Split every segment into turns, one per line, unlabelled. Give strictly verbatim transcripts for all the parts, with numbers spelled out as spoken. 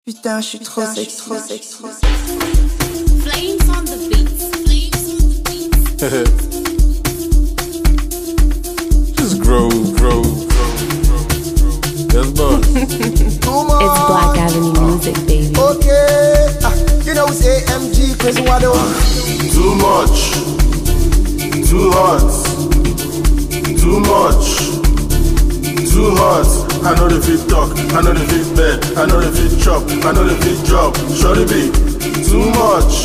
Putain, je suis trop sexy, trop sexy.
Flames on the beats.
Just grow, grow, grow, grow, grow. Yes, boss.
It's Black Avenue music, baby.
Okay, ah, you know it's A M G, crazy what do?
Too much, too hot, too much, too hot. I know the fit talk, I know the fit bed, I know the fit chop, I know the fit job. Shorty be too much,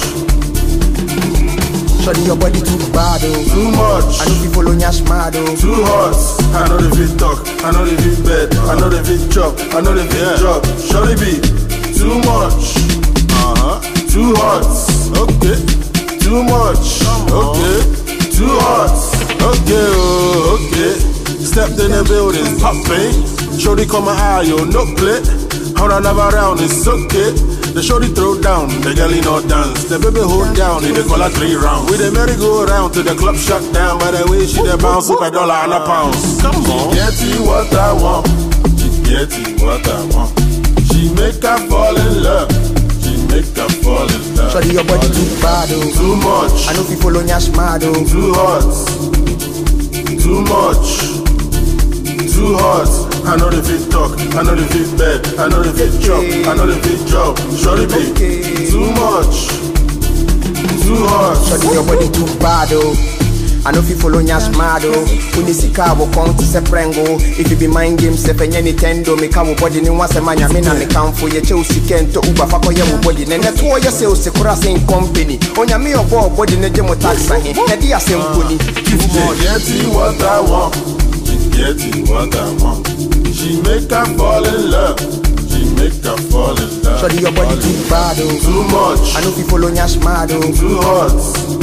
Shorty your body too bad oh.
too much,
I know people on your smart oh.
too hot. I know the fit talk, I know the fit bed, I know the fit chop, I know the fit job. Shorty be too much, uh huh, too hot. Okay, too much, okay, too hot. Okay, oh, okay. Stepped in the building, popping. Shorty come my eye, yo, no play. How I love around, it's okay. The shorty throw down, the girlie no dance. The baby hold down, in the collar three rounds. With the merry go around till the club shut down. By the way, she the bounce up a dollar and a pound. Come on, she get you what I want. She get you what I want. She make her fall in love. She make her fall in love.
Shorty your body too bad oh.
Too much,
I know people on your smart oh.
too hot, too much, too hot. I know the fit talk, I know the fit bed, I know the fit chop, I know the fit job. Shorty be too much, too hot.
Shorty your body too bad oh. I know people on your smart oh. When you see car will come to Seprengo. If you be mind games, if any Nintendo, make our body in once a man, I mean, and come for your Chelsea Kent to Uber for your body. And that's why you say, the crossing company. On your meal body in the demo tax, and the assembly.
She get you what I want. She get you what I want. She make her fall in love. She make her fall in love.
Shorty your body too bad oh.
Too much,
I know people on your smart oh.
too hot,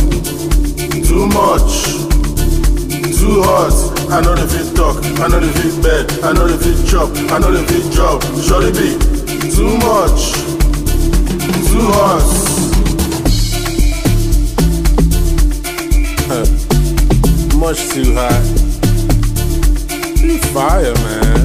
too much, too hot. I know the fit talk, I know the fit bed, I know the fit chop, I know the fit job. Shorty be too much, too hot. Much too hot. Be fire, man.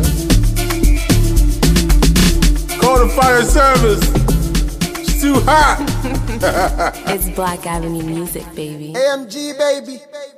Call the fire service. It's too hot.
It's Black Avenue music, baby.
A M G baby.